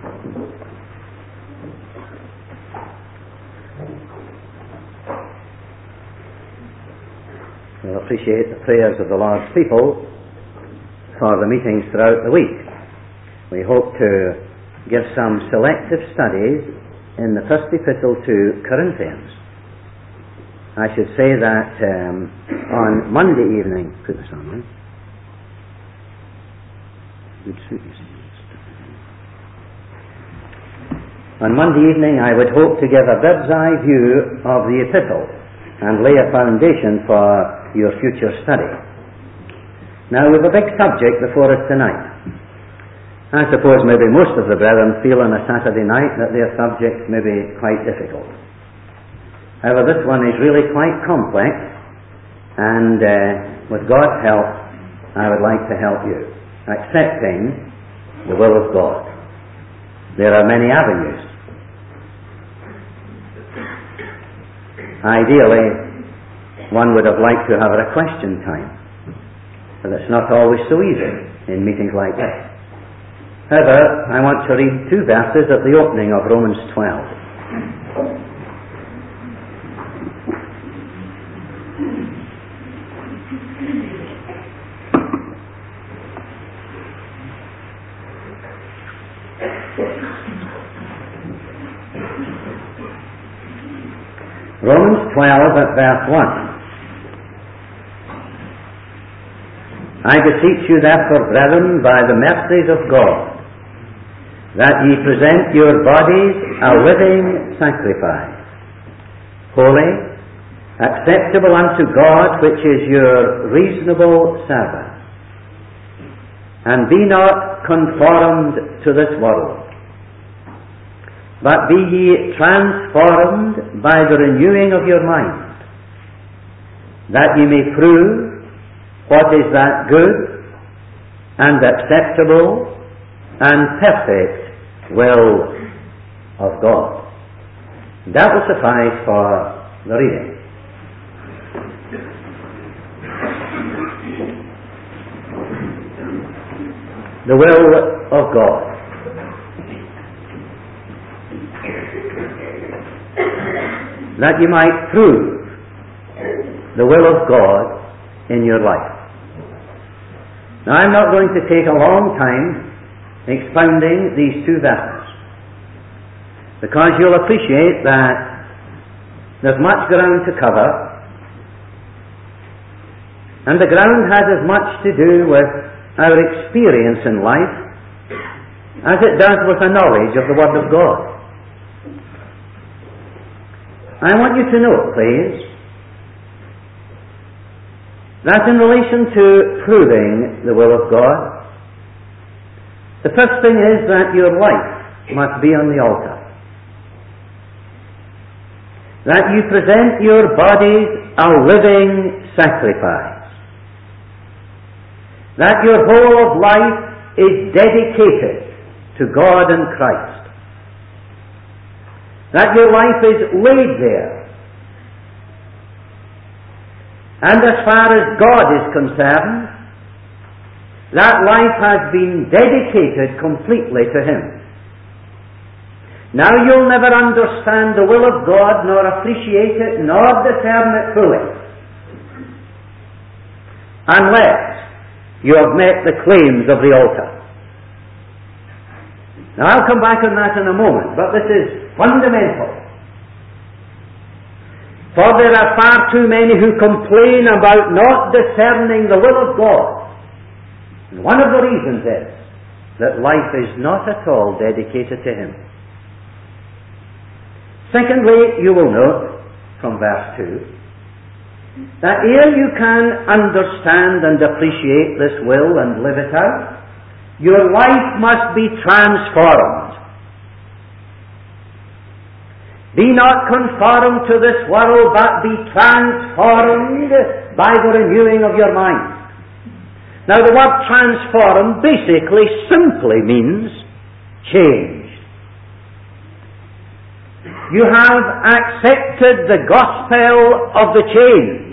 We'll appreciate the prayers of the Lord's people for the meetings throughout the week. We hope to give some selective studies in the first epistle to Corinthians. I should say that on Monday evening, put this on, right? On Monday evening I would hope to give a bird's eye view of the epistle and lay a foundation for your future study. Now we have a big subject before us tonight. I suppose maybe most of the brethren feel on a Saturday night that their subjects may be quite difficult. However, this one is really quite complex, and with God's help, I would like to help you. Accepting the will of God. There are many avenues. Ideally, one would have liked to have a question time, but it's not always so easy in meetings like this. However, I want to read 2 verses at the opening of Romans 12. Romans 12 at verse 1. I beseech you therefore, brethren, by the mercies of God, that ye present your bodies a living sacrifice, holy, acceptable unto God, which is your reasonable service. And be not conformed to this world, but be ye transformed by the renewing of your mind, that ye may prove what is that good and acceptable and perfect will of God. That will suffice for the reading. The will of God. That you might prove the will of God in your life. Now, I'm not going to take a long time expounding these 2 verses, because you'll appreciate that there's much ground to cover, and the ground has as much to do with our experience in life as it does with a knowledge of the Word of God. I want you to note, please, that in relation to proving the will of God, the first thing is that your life must be on the altar. That you present your bodies a living sacrifice. That your whole of life is dedicated to God and Christ. That your life is laid there. And as far as God is concerned, that life has been dedicated completely to Him. Now you'll never understand the will of God, nor appreciate it, nor discern it fully, unless you have met the claims of the altar. Now I'll come back on that in a moment, but this is fundamental. For there are far too many who complain about not discerning the will of God. And one of the reasons is that life is not at all dedicated to Him. Secondly, you will note from verse 2 that ere you can understand and appreciate this will and live it out, your life must be transformed. Be not conformed to this world, but be transformed by the renewing of your mind. Now the word transformed basically simply means changed. You have accepted the gospel of the change.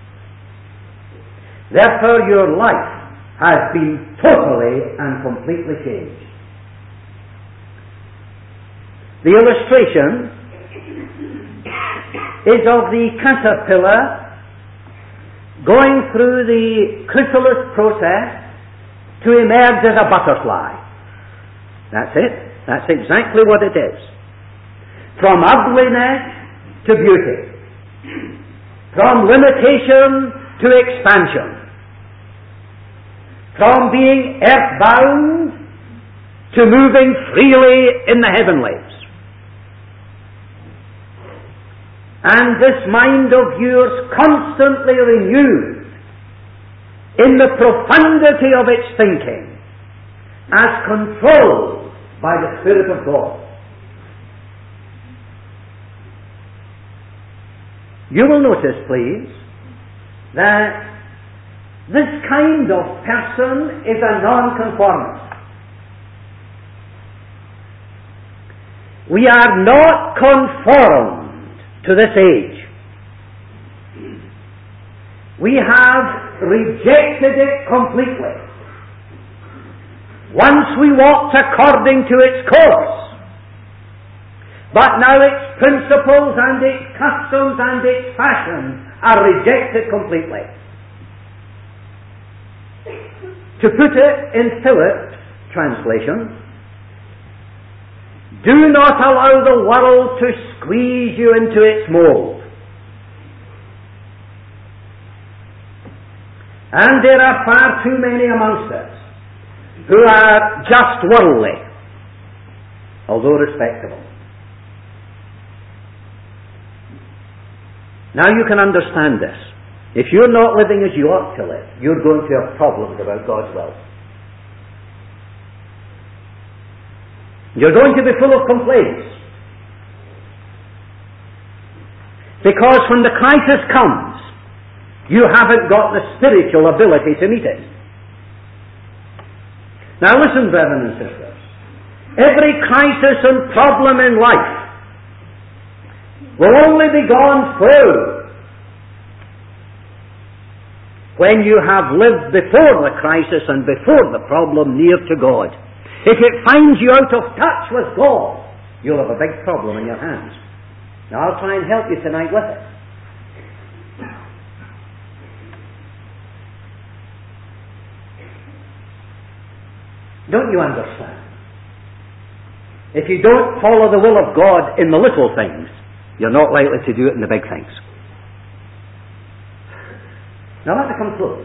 Therefore your life has been totally and completely changed. The illustration is of the caterpillar going through the chrysalis process to emerge as a butterfly. That's it. That's exactly what it is. From ugliness to beauty. From limitation to expansion. From being earthbound to moving freely in the heavenlies. And this mind of yours constantly renewed in the profundity of its thinking as controlled by the Spirit of God. You will notice, please, that this kind of person is a nonconformist. We are not conformed to this age. We have rejected it completely. Once we walked according to its course, but now its principles and its customs and its fashions are rejected completely. To put it in Philip's translation, do not allow the world to squeeze you into its mold. And there are far too many amongst us who are just worldly, although respectable. Now you can understand this. If you're not living as you ought to live, you're going to have problems about God's will. You're going to be full of complaints. Because when the crisis comes, you haven't got the spiritual ability to meet it. Now listen, brethren and sisters. Every crisis and problem in life will only be gone through when you have lived before the crisis and before the problem near to God. If it finds you out of touch with God, you'll have a big problem in your hands. Now I'll try and help you tonight with it. Don't you understand? If you don't follow the will of God in the little things, you're not likely to do it in the big things. Now let me come close.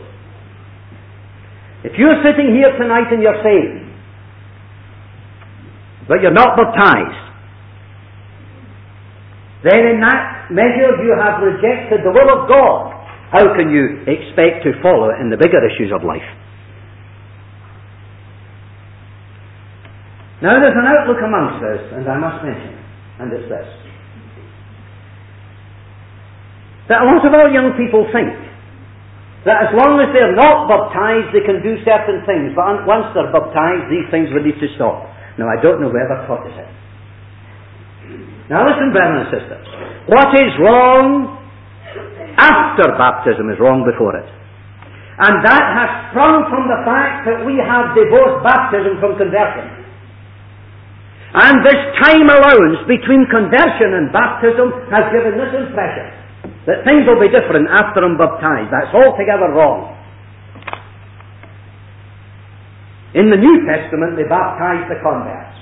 If you're sitting here tonight and you're saved, but you're not baptized, then in that measure you have rejected the will of God. How can you expect to follow it in the bigger issues of life? Now there's an outlook amongst us, and I must mention, and it's this. That a lot of our young people think that as long as they're not baptized, they can do certain things, but once they're baptized, these things will need to stop. Now I don't know whether taught us it. Now listen, brothers and sisters. What is wrong after baptism is wrong before it. And that has sprung from the fact that we have divorced baptism from conversion. And this time allowance between conversion and baptism has given this impression that things will be different after I'm baptized. That's altogether wrong. In the New Testament, they baptized the converts.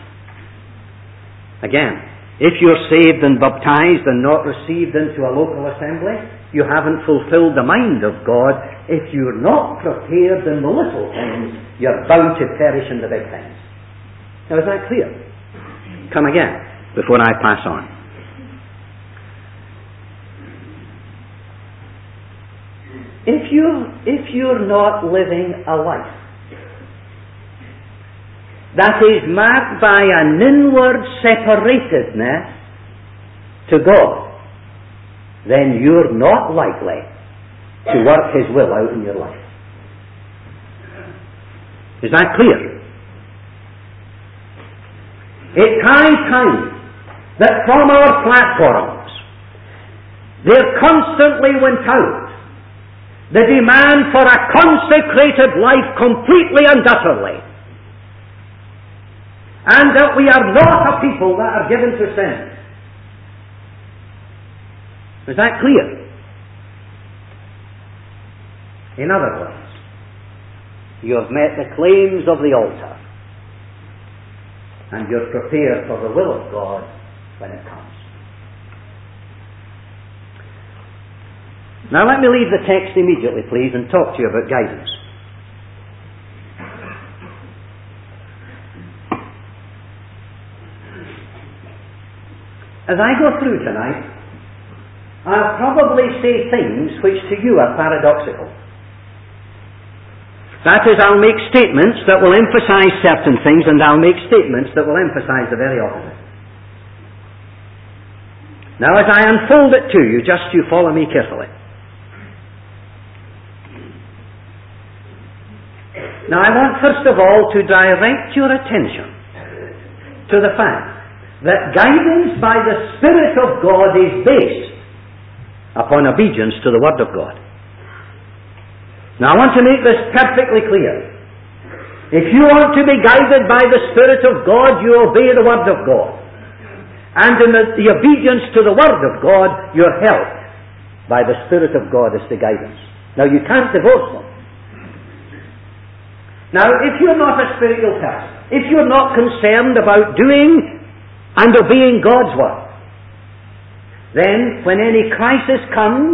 Again, if you're saved and baptized and not received into a local assembly, you haven't fulfilled the mind of God. If you're not prepared in the little things, you're bound to perish in the big things. Now, is that clear? Come again, before I pass on. If you're not living a life that is marked by an inward separatedness to God, then you're not likely to work His will out in your life. Is that clear? It's high time that from our platforms there constantly went out the demand for a consecrated life completely and utterly. and that we are not a people that are given to sin. Is that clear? In other words, you have met the claims of the altar, and you're prepared for the will of God when it comes. Now let me leave the text immediately, please, and talk to you about guidance. As I go through tonight, I'll probably say things which to you are paradoxical. That is, I'll make statements that will emphasize certain things, and I'll make statements that will emphasize the very opposite. Now, as I unfold it to you, just you follow me carefully. Now, I want first of all to direct your attention to the fact that guidance by the Spirit of God is based upon obedience to the Word of God. Now, I want to make this perfectly clear. If you want to be guided by the Spirit of God, you obey the Word of God. And in the obedience to the Word of God, you're helped by the Spirit of God as the guidance. Now, you can't divorce them. Now, if you're not a spiritual person, if you're not concerned about doing and obeying God's Word, then when any crisis comes,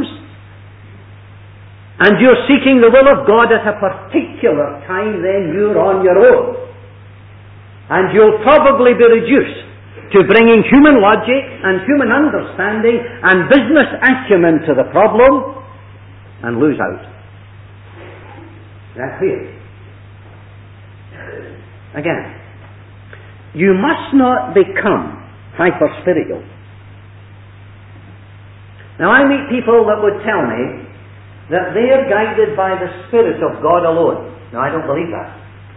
and you're seeking the will of God at a particular time, then you're on your own. And you'll probably be reduced to bringing human logic and human understanding and business acumen to the problem and lose out. Is that clear? Again, you must not become hyper-spiritual. Now, I meet people that would tell me that they are guided by the Spirit of God alone. Now, I don't believe that.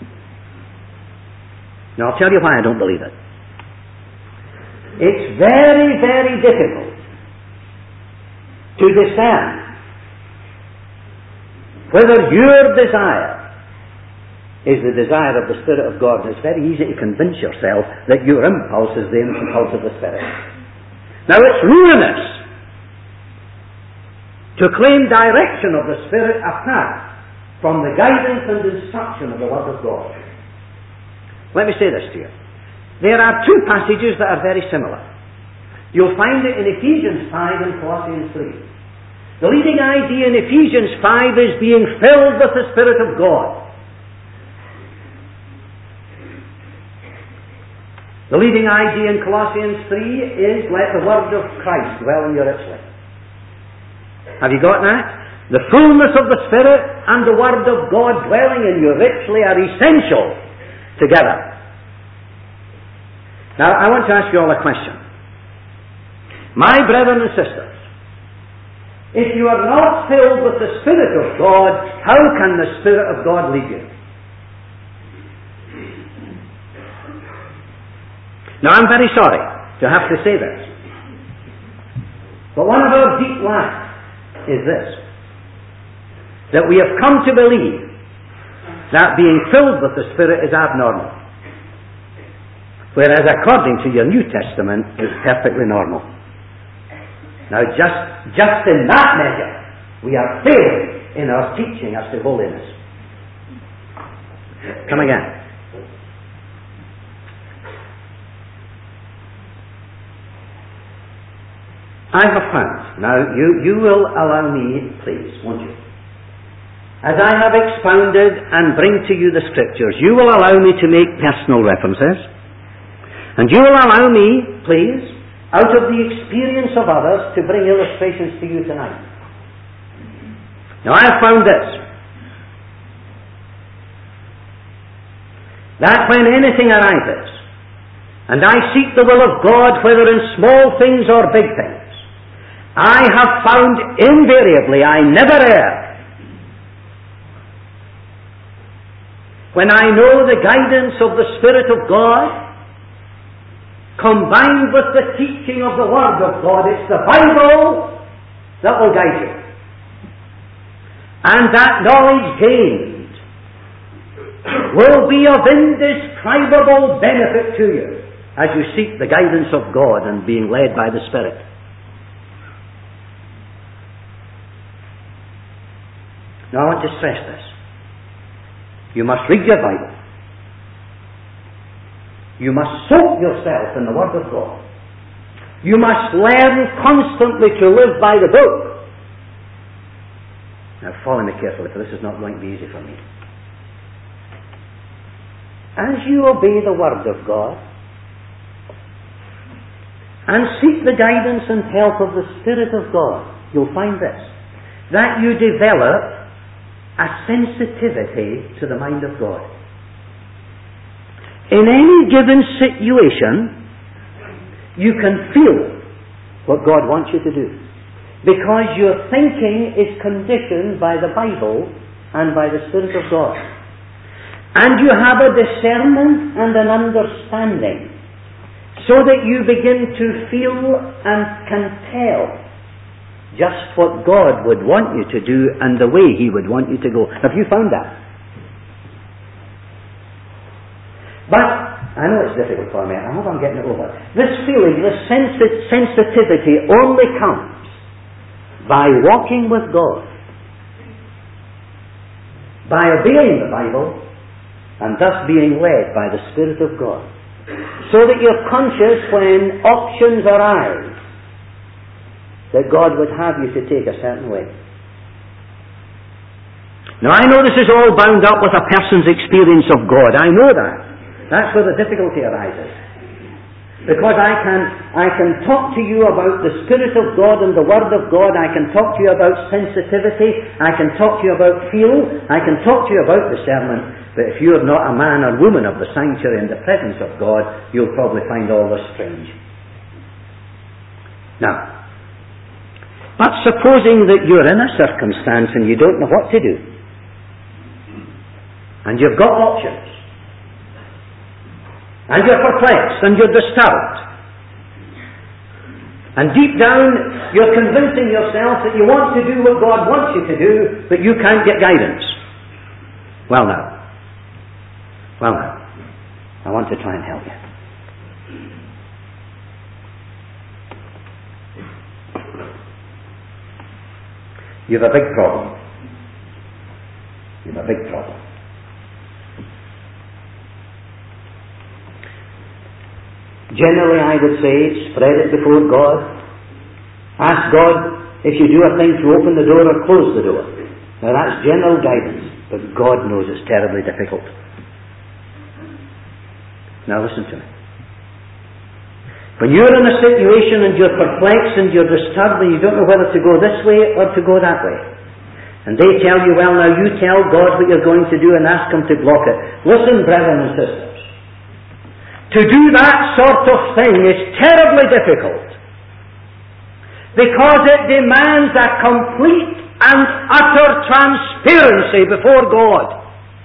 Now, I'll tell you why I don't believe it. It's very, very difficult to discern whether your desire is the desire of the Spirit of God. And it's very easy to convince yourself that your impulse is the impulse of the Spirit. Now, it's ruinous to claim direction of the Spirit apart from the guidance and instruction of the Word of God. Let me say this to you. There are two passages that are very similar. You'll find it in Ephesians 5 and Colossians 3. The leading idea in Ephesians 5 is being filled with the Spirit of God. The leading idea in Colossians 3 is, let the Word of Christ dwell in you richly. Have you got that? The fullness of the Spirit and the Word of God dwelling in you richly are essential together. Now, I want to ask you all a question. My brethren and sisters, if you are not filled with the Spirit of God, how can the Spirit of God lead you? Now, I'm very sorry to have to say this, but one of our deep lacks is this, that we have come to believe that being filled with the Spirit is abnormal, whereas according to your New Testament, it's perfectly normal. Now, just in that measure, we are failing in our teaching as to holiness. Come again. I have found, now you will allow me, please, won't you? As I have expounded and bring to you the Scriptures, you will allow me to make personal references, and you will allow me, please, out of the experience of others, to bring illustrations to you tonight. Now, I have found this, that when anything arises, and I seek the will of God, whether in small things or big things, I have found invariably I never err when I know the guidance of the Spirit of God combined with the teaching of the Word of God. It's the Bible that will guide you. And that knowledge gained will be of indescribable benefit to you as you seek the guidance of God and being led by the Spirit. Now I want to stress this. You must read your Bible. You must soak yourself in the Word of God. You must learn constantly to live by the book. Now follow me carefully, for this is not going to be easy for me. As you obey the Word of God and seek the guidance and help of the Spirit of God, you'll find this, that you develop a sensitivity to the mind of God. In any given situation, you can feel what God wants you to do, because your thinking is conditioned by the Bible and by the Spirit of God. And you have a discernment and an understanding, so that you begin to feel and can tell just what God would want you to do and the way He would want you to go. Have you found that? But I know it's difficult for me. I hope I'm getting it over. This feeling, this sensitivity only comes by walking with God, by obeying the Bible, and thus being led by the Spirit of God, so that you're conscious when options arise that God would have you to take a certain way. Now I know this is all bound up with a person's experience of God. I know that. That's where the difficulty arises. Because I can talk to you about the Spirit of God and the Word of God. I can talk to you about sensitivity. I can talk to you about feel. I can talk to you about discernment. But if you're not a man or woman of the sanctuary in the presence of God, you'll probably find all this strange. Now, but supposing that you're in a circumstance and you don't know what to do, and you've got options, and you're perplexed, and you're disturbed, and deep down you're convincing yourself that you want to do what God wants you to do, but you can't get guidance. Well now, I want to try and help you. You have a big problem. Generally, I would say, spread it before God. Ask God, if you do a thing, to open the door or close the door. Now that's general guidance, but God knows it's terribly difficult. Now listen to me. When you're in a situation and you're perplexed and you're disturbed and you don't know whether to go this way or to go that way, and they tell you, well, now you tell God what you're going to do and ask Him to block it. Listen, brethren and sisters, to do that sort of thing is terribly difficult, because it demands a complete and utter transparency before God.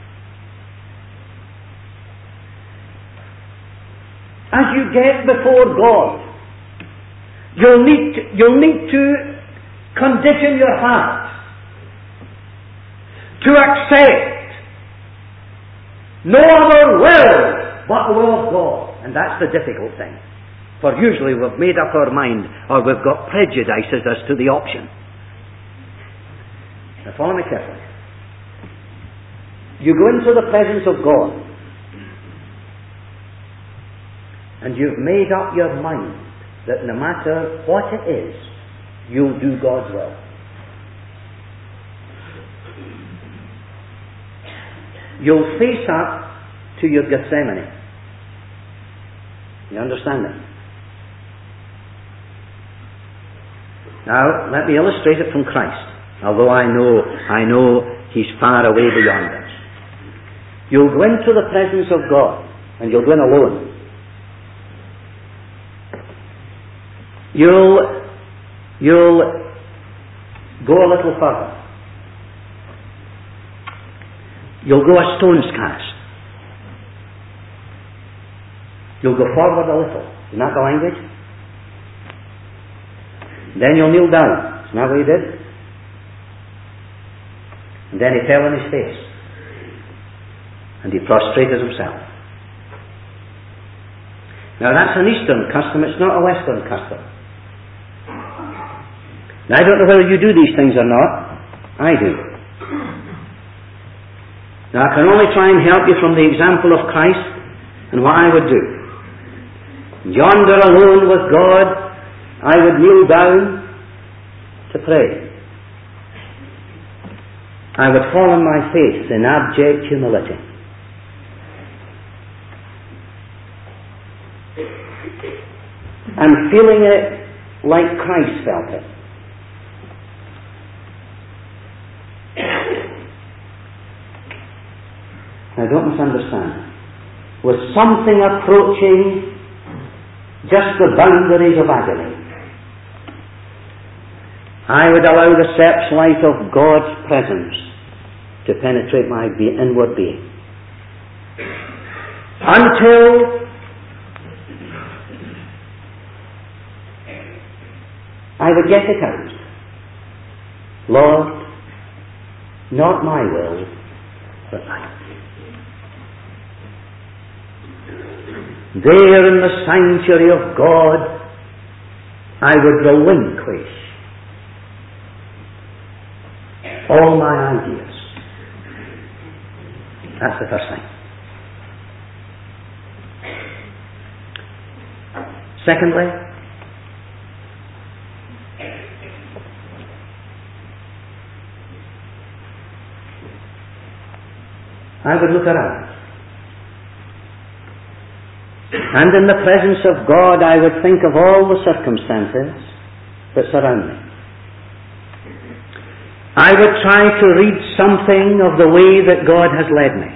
As you get before God, you'll need to condition your heart to accept no other will but the will of God. And that's the difficult thing. For usually we've made up our mind, or we've got prejudices as to the option. Now follow me carefully. You go into the presence of God, and you've made up your mind that no matter what it is, you'll do God's will. You'll face up to your Gethsemane. You understand that? Now, let me illustrate it from Christ, although I know He's far away beyond us. You'll go into the presence of God, and you'll go in alone. You'll go a little further. You'll go a stone's cast. You'll go forward a little. Isn't that the language? Then you'll kneel down. Isn't that what He did? And then He fell on His face. And he prostrated himself. Now that's an Eastern custom, it's not a Western custom. Now I don't know whether you do these things or not. I do. Now I can only try and help you from the example of Christ and what I would do. Yonder alone with God, I would kneel down to pray. I would fall on my face in abject humility. And feeling it like Christ felt it. Now don't misunderstand. With something approaching just the boundaries of agony, I would allow the searchlight of God's presence to penetrate my inward being. Until I would get it out. Lord, not my will, but thine. There in the sanctuary of God, I would relinquish all my ideas. That's the first thing. Secondly, I would look around. And in the presence of God, I would think of all the circumstances that surround me. I would try to read something of the way that God has led me.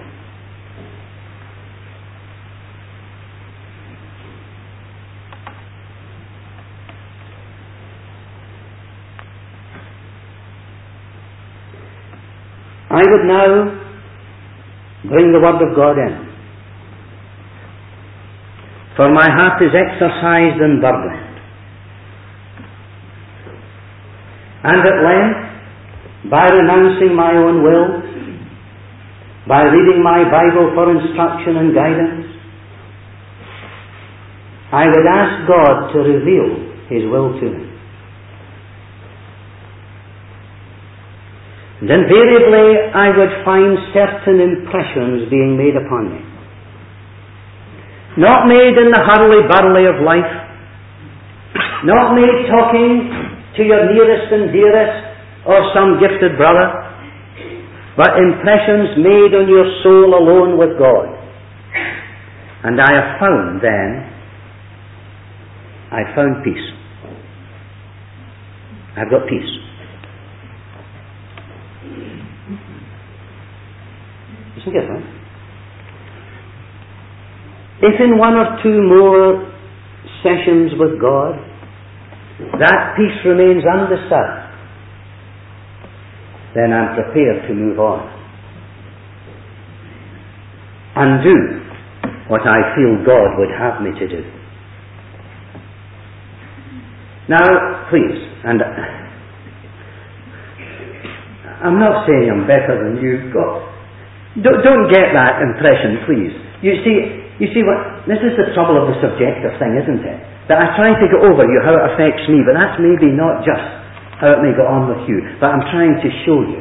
I would now bring the Word of God in. For my heart is exercised and burdened. And at length, by renouncing my own will, by reading my Bible for instruction and guidance, I would ask God to reveal His will to me. And invariably I would find certain impressions being made upon me. Not made in the hurly-burly of life, not made talking to your nearest and dearest or some gifted brother, but impressions made on your soul alone with God. And I have found then, I found peace. I've got peace. Isn't it, right? If in one or two more sessions with God, that peace remains undisturbed, then I'm prepared to move on and do what I feel God would have me to do. Now, please, and I'm not saying I'm better than you, God. Don't get that impression, please. You see what, this is the trouble of the subjective thing, isn't it? That I try to get over you how it affects me, but that's maybe not just how it may go on with you, but I'm trying to show you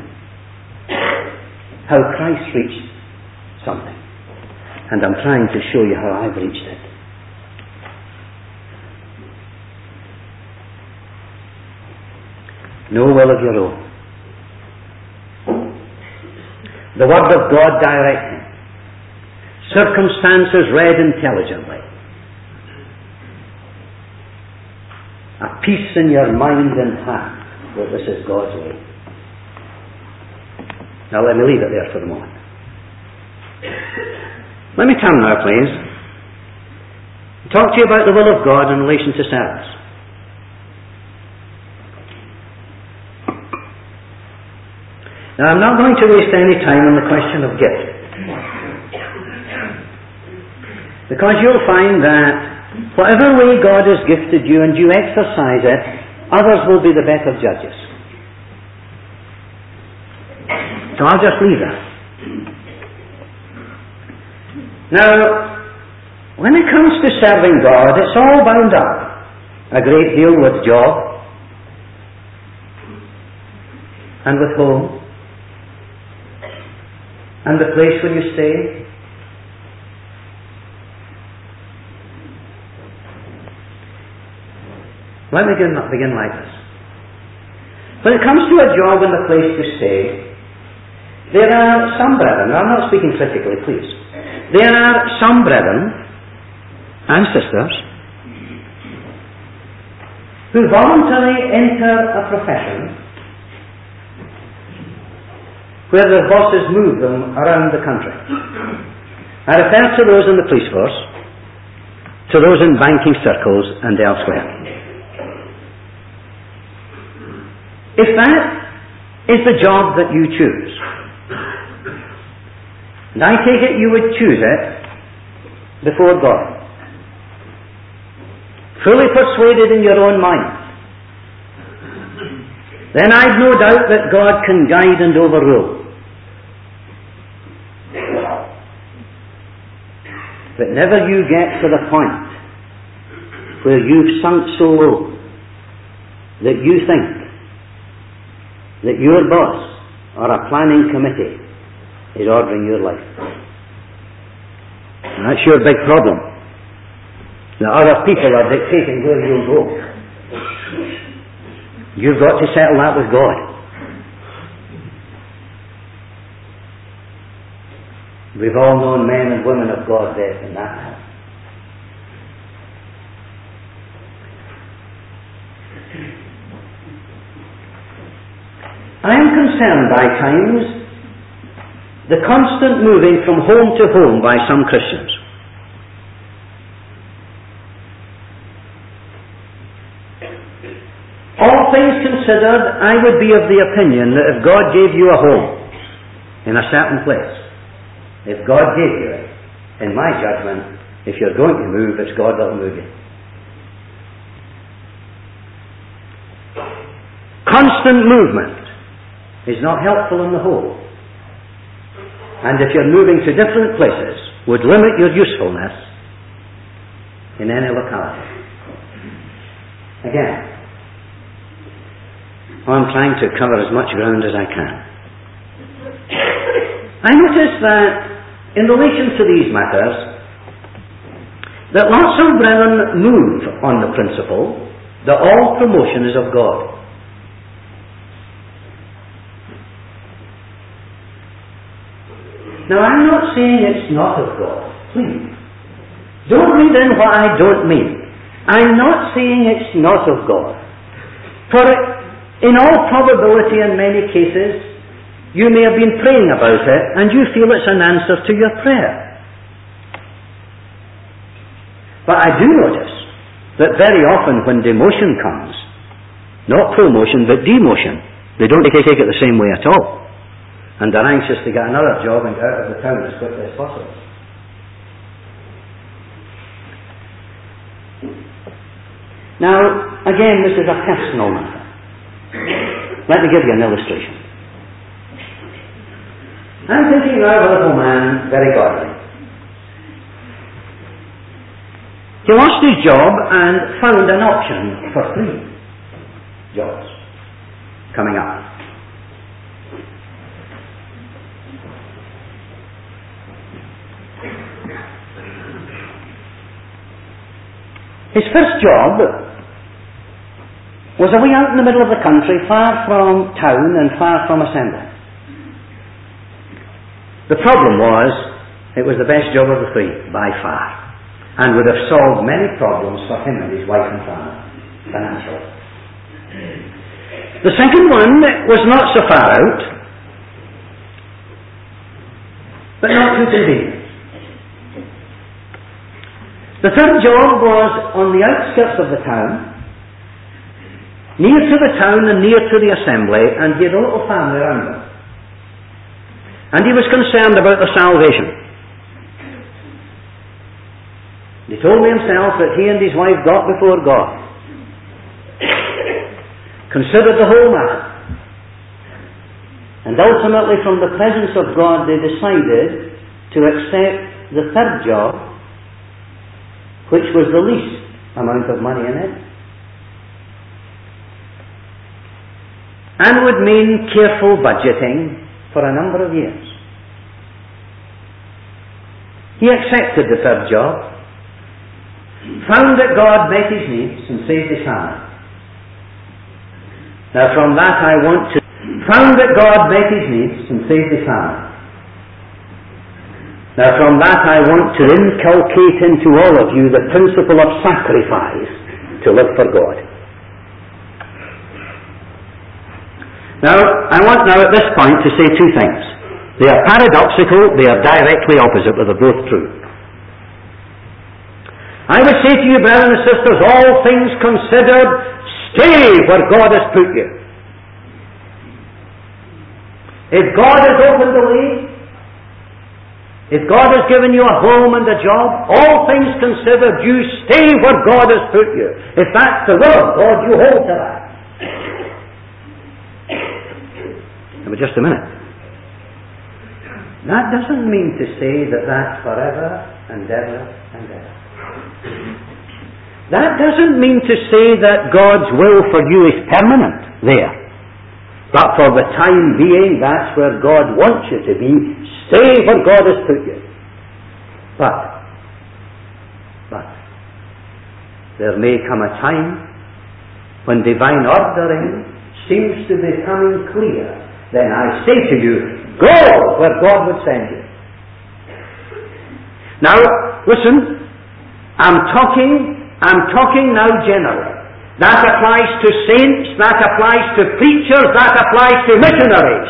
how Christ reached something. And I'm trying to show you how I've reached it. No will of your own. The Word of God directing. Circumstances read intelligently. A peace in your mind and heart that this is God's way. Now let me leave it there for the moment. Let me turn now, please. Talk to you about the will of God in relation to service. Now I'm not going to waste any time on the question of gift. Because you'll find that whatever way God has gifted you and you exercise it, others will be the better judges. So I'll just leave that. Now, when it comes to serving God, it's all bound up a great deal with job and with home and the place where you stay. Let me begin like this. When it comes to a job and the place to stay, there are some brethren, I'm not speaking critically, please. There are some brethren and sisters who voluntarily enter a profession where their bosses move them around the country. I refer to those in the police force, to those in banking circles and elsewhere. If that is the job that you choose, and I take it you would choose it before God, fully persuaded in your own mind, then I've no doubt that God can guide and overrule. But never you get to the point where you've sunk so low that you think that your boss or a planning committee is ordering your life. And that's your big problem. That other people are dictating where you'll go. You've got to settle that with God. We've all known men and women of God there in that house. I am concerned by times the constant moving from home to home by some Christians. All things considered, I would be of the opinion that if God gave you a home in a certain place, if God gave you it, in my judgment, if you're going to move, it's God that will move you. Constant movement is not helpful in the whole. And if you're moving to different places, would limit your usefulness in any locality. Again, I'm trying to cover as much ground as I can. I notice that in relation to these matters, that lots of brethren move on the principle that all promotion is of God. Now, I'm not saying it's not of God. Please. Don't read in what I don't mean. I'm not saying it's not of God. For in all probability, in many cases, you may have been praying about it and you feel it's an answer to your prayer. But I do notice that very often when demotion comes, not promotion but demotion, they don't take it the same way at all. And they're anxious to get another job and get out of the town as quickly as possible. Now, again, this is a personal matter. Let me give you an illustration. I'm thinking now of a little man, very godly. He lost his job and found an option for 3 jobs coming up. His first job was away out in the middle of the country, far from town and far from assembly. The problem was, it was the best job of the 3, by far, and would have solved many problems for him and his wife and family, financially. The second one was not so far out, but not too convenient. The third job was on the outskirts of the town, near to the town and near to the assembly, and he had a little family around him. And he was concerned about their salvation. He told me himself that he and his wife got before God, considered the whole matter, and ultimately from the presence of God they decided to accept the third job, which was the least amount of money in it, and would mean careful budgeting for a number of years. He accepted the third job, found that God met his needs and saved his family. Now from that I want to... Found that God met his needs and saved his family. Now from that I want to inculcate into all of you the principle of sacrifice to live for God. Now, I want now at this point to say two things. They are paradoxical, they are directly opposite, but they're both true. I would say to you, brothers and sisters, all things considered, stay where God has put you. If God has opened the way, if God has given you a home and a job, all things considered, you stay where God has put you. If that's the will of God, you hold to that. But just a minute. That doesn't mean to say that that's forever and ever and ever. That doesn't mean to say that God's will for you is permanent there. But for the time being, that's where God wants you to be. Stay where God has put you. But there may come a time when divine ordering seems to be coming clear. Then I say to you, go where God would send you. Now, listen, I'm talking now generally. That applies to saints, that applies to preachers, that applies to missionaries.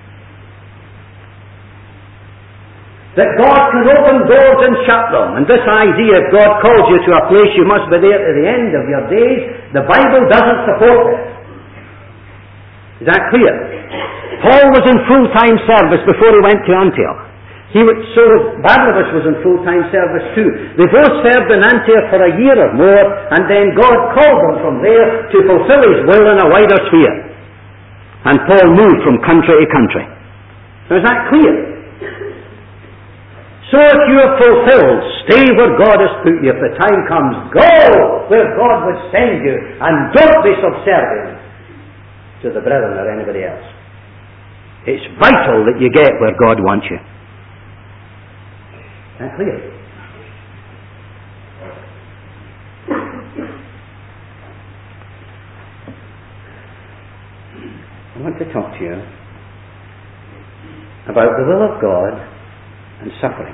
That God can open doors and shut them. And this idea, if God calls you to a place, you must be there to the end of your days, the Bible doesn't support it. Is that clear? Paul was in full-time service before he went to Antioch. Barnabas was in full-time service too. They both served in Antioch for a year or more, and then God called them from there to fulfill his will in a wider sphere. And Paul moved from country to country. Now, is that clear? So if you are fulfilled, stay where God has put you. If the time comes, go where God would send you, and don't be subservient to the brethren or anybody else. It's vital that you get where God wants you. Is that clear? I want to talk to you about the will of God and suffering.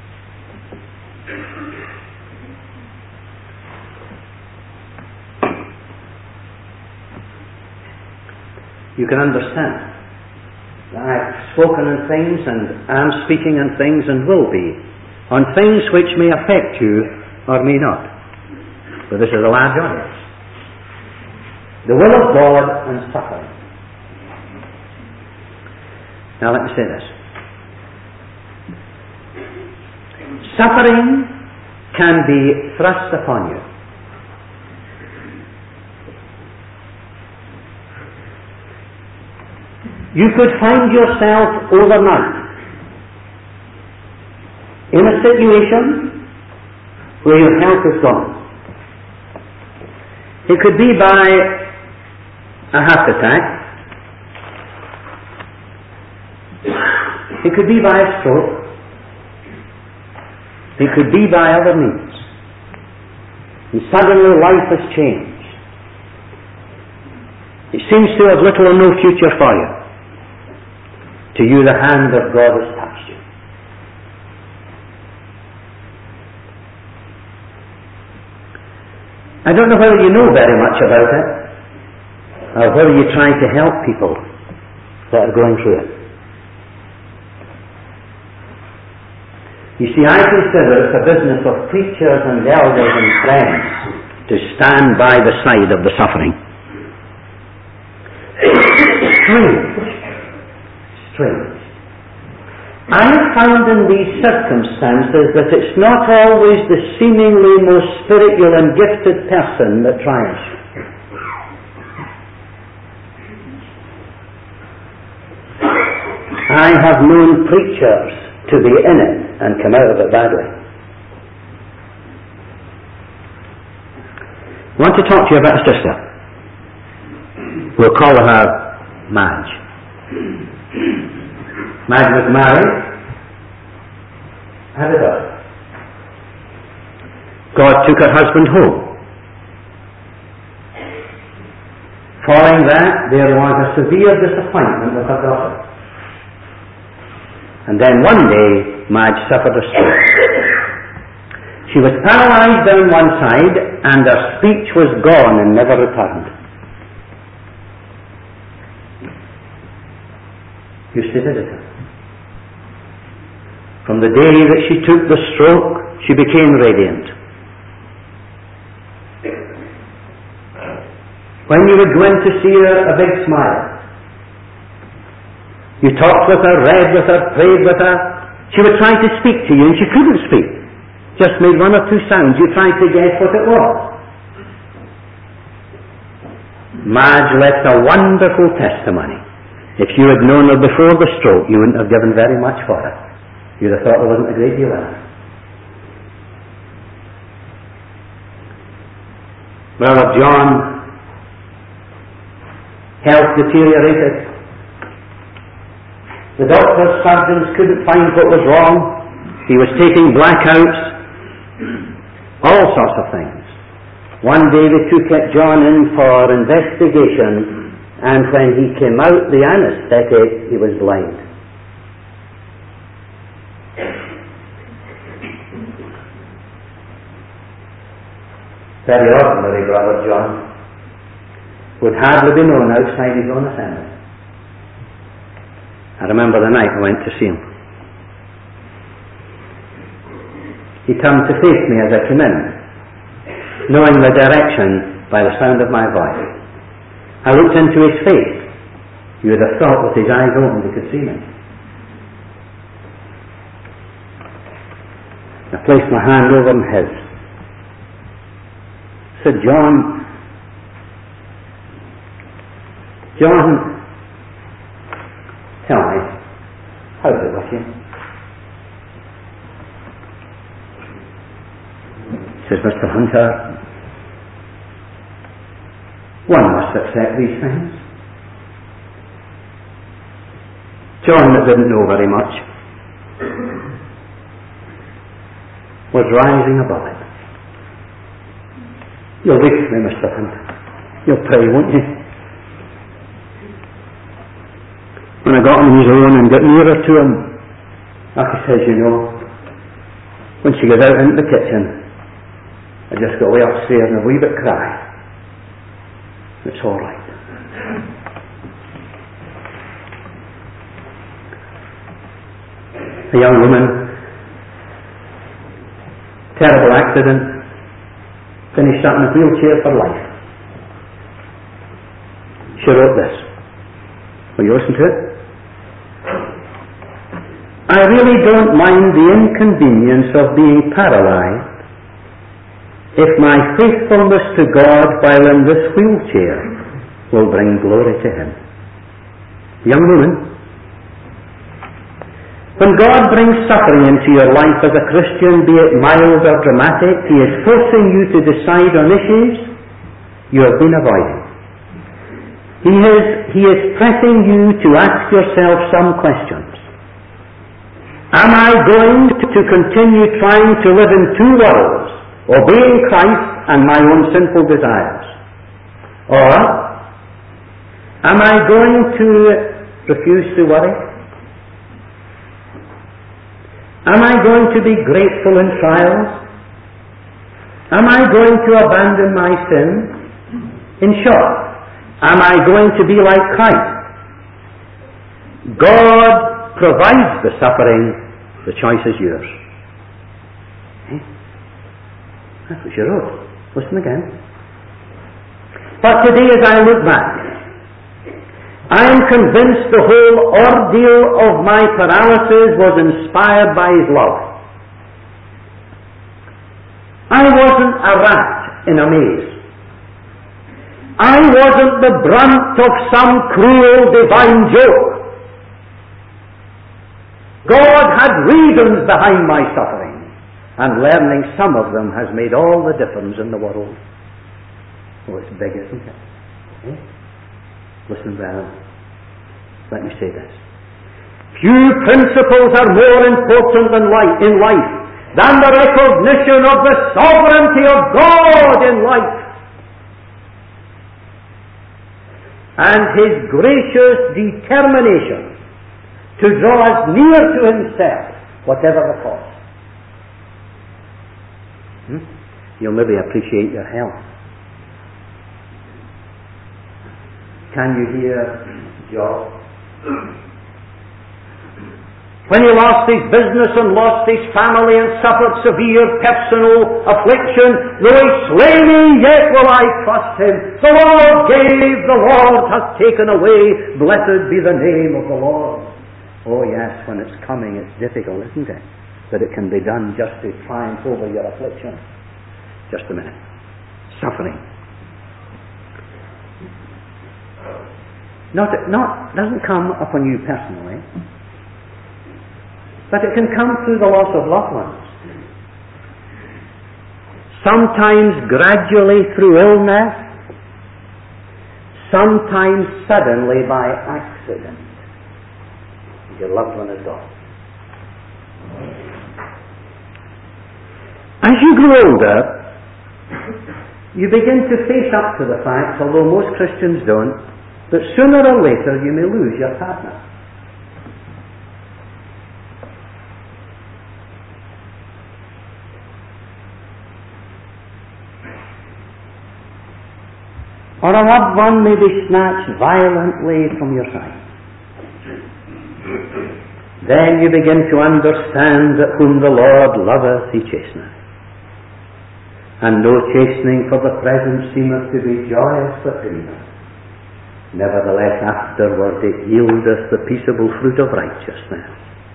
You can understand. I've spoken on things and am speaking on things and will be on things which may affect you or may not. So this is a large audience. The will of God and suffering. Now let me say this. Suffering can be thrust upon you. You could find yourself overnight in a situation where your health is gone. It could be by a heart attack. It could be by a stroke. It could be by other means. And suddenly life has changed. It seems to have little or no future for you. To you, the hand of God has touched you. I don't know whether you know very much about it, or whether you try to help people that are going through it. You see, I consider it a business of preachers and elders and friends to stand by the side of the suffering. Strange. I have found in these circumstances that it's not always the seemingly most spiritual and gifted person that triumphs. I have known preachers to be in it and come out of it badly. I want to talk to you about a sister. We'll call her Madge. Madge was married, had a daughter. God took her husband home. Following that, there was a severe disappointment with her daughter. And then one day, Madge suffered a stroke. She was paralyzed down one side, and her speech was gone and never returned. Used to visit her. From the day that she took the stroke, she became radiant. When you would go in to see her, a big smile. You talked with her, read with her, prayed with her. She would try to speak to you, and she couldn't speak. Just made one or two sounds. You tried to guess what it was. Madge left a wonderful testimony. If you had known her before the stroke, you wouldn't have given very much for her. You'd have thought there wasn't a great deal in her. Brother John, health deteriorated. The doctors, surgeons couldn't find what was wrong. He was taking blackouts, all sorts of things. One day they took John in for investigation, and when he came out the anaesthetic, he was blind. Very ordinary, Brother John. Would hardly be known outside his own assembly. I remember the night I went to see him. He turned to face me as I came in, knowing the direction by the sound of my voice. I looked into his face. You would have thought with his eyes open he could see me. I placed my hand over his. I said, John, tell me, how's it with you? He says, Mr. Hunter, one must accept these things. John, that didn't know very much, was rising above it. You'll wait for me, Mr. Hunter. You'll pray, won't you? When I got on his own and got nearer to him, like he says, you know, when she got out into the kitchen, I just got way upstairs and a wee bit cry. It's all right. A young woman, terrible accident, finished up in a wheelchair for life. She wrote this. Will you listen to it? I really don't mind the inconvenience of being paralyzed if my faithfulness to God while in this wheelchair will bring glory to Him. Young woman, when God brings suffering into your life as a Christian, be it mild or dramatic, He is forcing you to decide on issues you have been avoiding. He is pressing you to ask yourself some questions. Am I going to continue trying to live in two worlds, obeying Christ and my own sinful desires? Or am I going to refuse to worry? Am I going to be grateful in trials? Am I going to abandon my sin? In short, am I going to be like Christ? God provides the suffering, the choice is yours. That's what she wrote. Listen again. But today as I look back, I am convinced the whole ordeal of my paralysis was inspired by His love. I wasn't a rat in a maze. I wasn't the brunt of some cruel divine joke. God had reasons behind my suffering, and learning some of them has made all the difference in the world. Oh, it's big, isn't it? Eh? Listen well. Let me say this. Few principles are more important in life than the recognition of the sovereignty of God in life and His gracious determination to draw us near to Himself, whatever the cost. You'll maybe appreciate your health. Can you hear Job? When he lost his business and lost his family and suffered severe personal affliction, though he slay me, yet will I trust him. The Lord gave, the Lord hath taken away. Blessed be the name of the Lord. Oh yes, when it's coming, it's difficult, isn't it? That it can be done just to triumph over your affliction. Just a minute. Suffering. Doesn't come upon you personally, but it can come through the loss of loved ones. Sometimes gradually through illness, sometimes suddenly by accident. Your loved one is gone. As you grow older, you begin to face up to the fact, although most Christians don't, that sooner or later you may lose your partner. Or a loved one may be snatched violently from your side. Then you begin to understand that whom the Lord loveth, He chasteneth. And no chastening for the present seemeth to be joyous but grievous. Nevertheless, afterward it yieldeth the peaceable fruit of righteousness.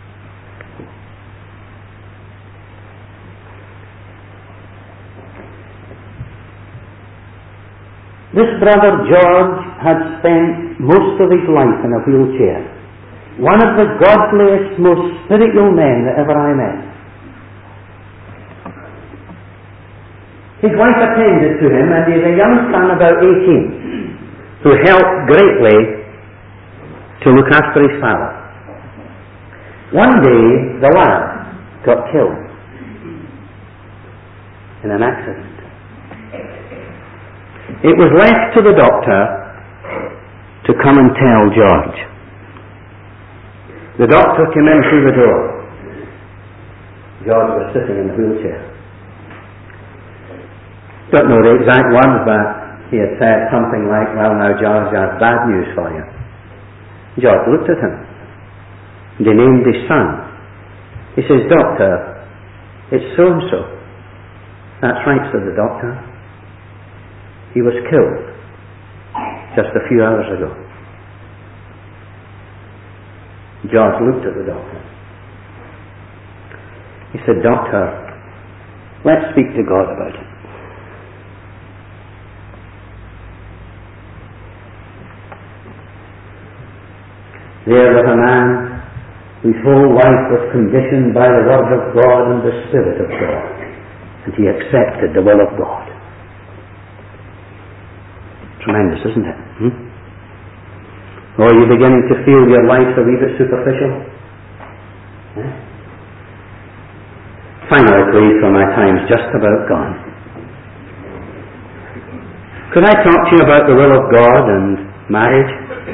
This brother George had spent most of his life in a wheelchair. One of the godliest, most spiritual men that ever I met. His wife attended to him, and he had a young son about 18. Who helped greatly to look after his father. One day, the lad got killed in an accident. It was left to the doctor to come and tell George. The doctor came in through the door. George was sitting in the wheelchair. Don't know the exact words, but he had said something like, "Well now, George, I have bad news for you." George looked at him. And he named his son. He says, "Doctor, it's so-and-so." "That's right," said the doctor. "He was killed just a few hours ago." George looked at the doctor. He said, "Doctor, let's speak to God about it." There was a man whose whole life was conditioned by the Word of God and the Spirit of God, and he accepted the will of God. Tremendous, isn't it? Or are you beginning to feel your life a wee bit superficial? Finally, please, for my time's just about gone. Could I talk to you about the will of God and marriage?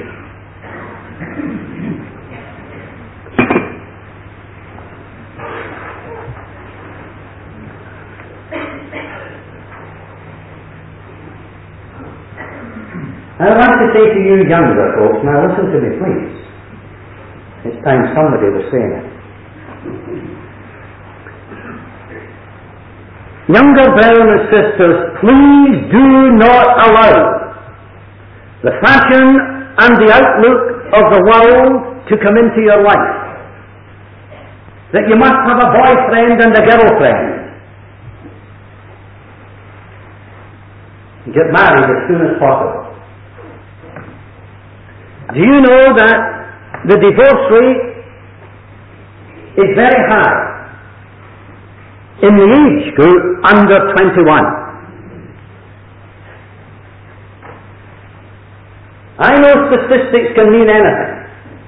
I would like to say to you younger folks, now listen to me please. It's time somebody was saying it. Younger brothers and sisters, please do not allow the fashion and the outlook of the world to come into your life. That you must have a boyfriend and a girlfriend. Get married as soon as possible. Do you know that the divorce rate is very high in the age group under 21. I know statistics can mean anything,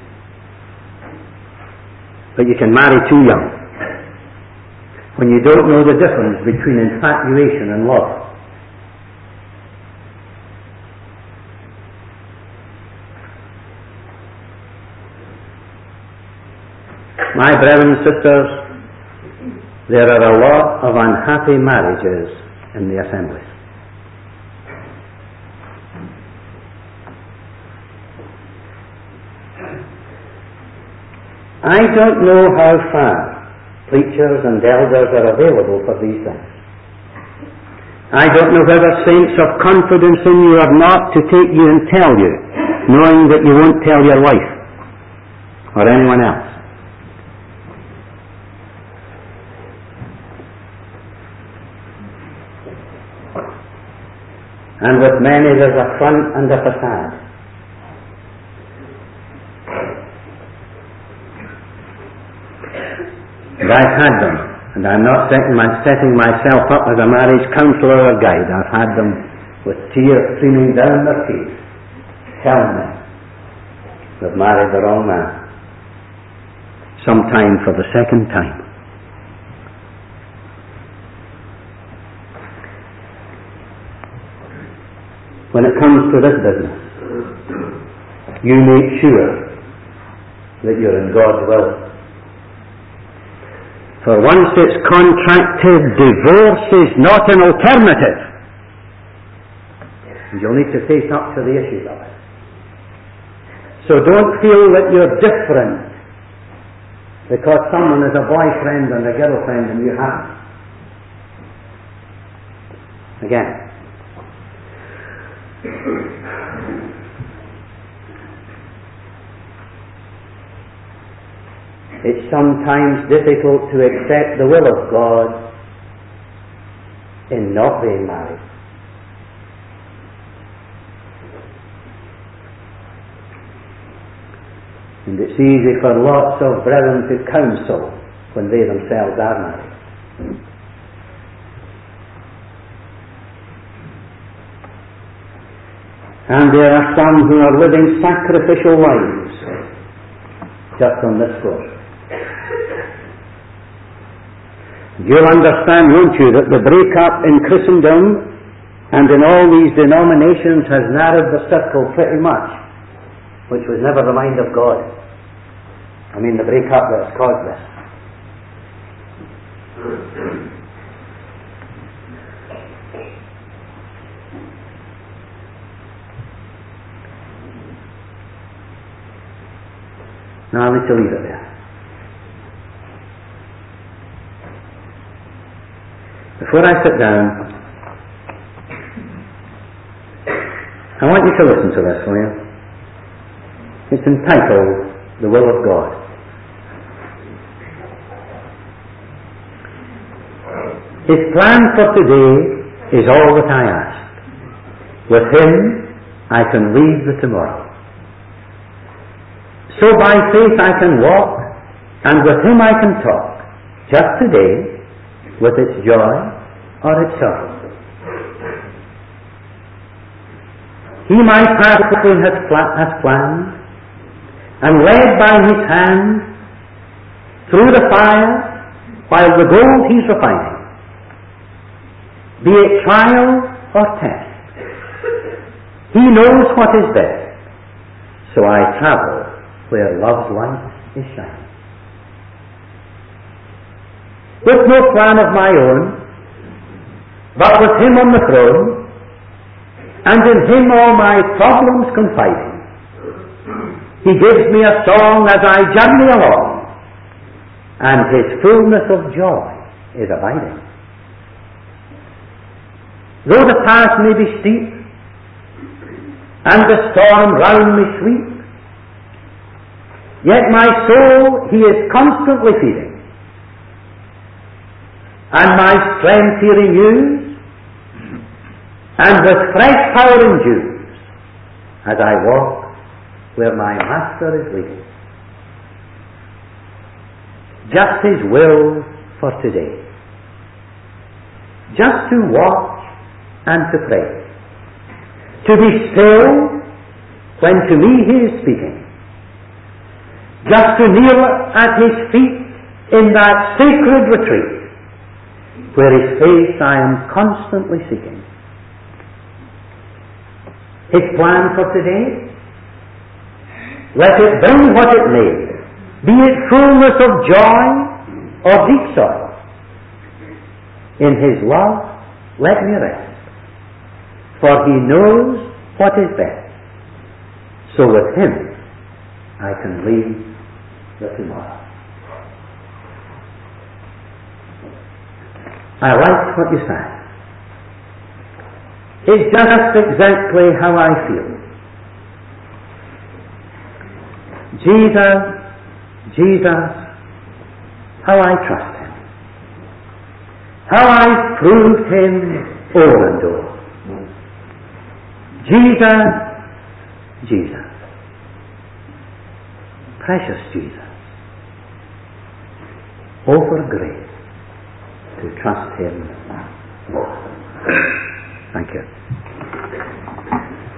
but you can marry too young when you don't know the difference between infatuation and love. My brothers and sisters, there are a lot of unhappy marriages in the assemblies. I don't know how far preachers and elders are available for these things. I don't know whether saints have confidence in you or not to take you and tell you, knowing that you won't tell your wife or anyone else. And with many there's a front and a facade. And I've had them, and I'm not setting myself up as a marriage counsellor or guide. I've had them with tears streaming down their cheeks, telling me they've married the wrong man, sometime for the second time. When it comes to this business, you make sure that you're in God's will. For once it's contracted, divorce is not an alternative. You'll need to face up to the issues of it. So don't feel that you're different because someone is a boyfriend and a girlfriend and you haven't. Again, it's sometimes difficult to accept the will of God in not being married. And it's easy for lots of brethren to counsel when they themselves are married. And there are some who are living sacrificial lives just on this score. You'll understand, won't you, that the break-up in Christendom and in all these denominations has narrowed the circle pretty much, which was never the mind of God. I mean, the break-up that has caused this. Now, I need to leave it there. Before I sit down, I want you to listen to this, will you? It's entitled, The Will of God. His plan for today is all that I ask. With Him, I can leave the tomorrow. So by faith I can walk, and with Him I can talk, just today, with its joy or its sorrow. He my pathway has planned, and led by His hand through the fire, while the gold He's refining, be it trial or test. He knows what is best, so I travel where love's light is shining. With no plan of my own, but with Him on the throne, and in Him all my problems confiding. He gives me a song as I journey along, and His fullness of joy is abiding. Though the path may be steep, and the storm round me sweep, yet my soul He is constantly feeding, and my strength He renews, and with fresh power endues, as I walk where my Master is leading. just His will for today. Just to watch and to pray. To be still when to me He is speaking. Just to kneel at His feet in that sacred retreat where His face I am constantly seeking. His plan for today? Let it bring what it may, be it fullness of joy or deep sorrow. In His love, let me rest, for He knows what is best. So with Him, I can leave the tomorrow. I like what you sang. It's just exactly how I feel. Jesus, Jesus, how I trust Him. How I've proved Him o'er and o'er. Jesus, Jesus, precious Jesus, oh for grace to trust Him more. Thank you.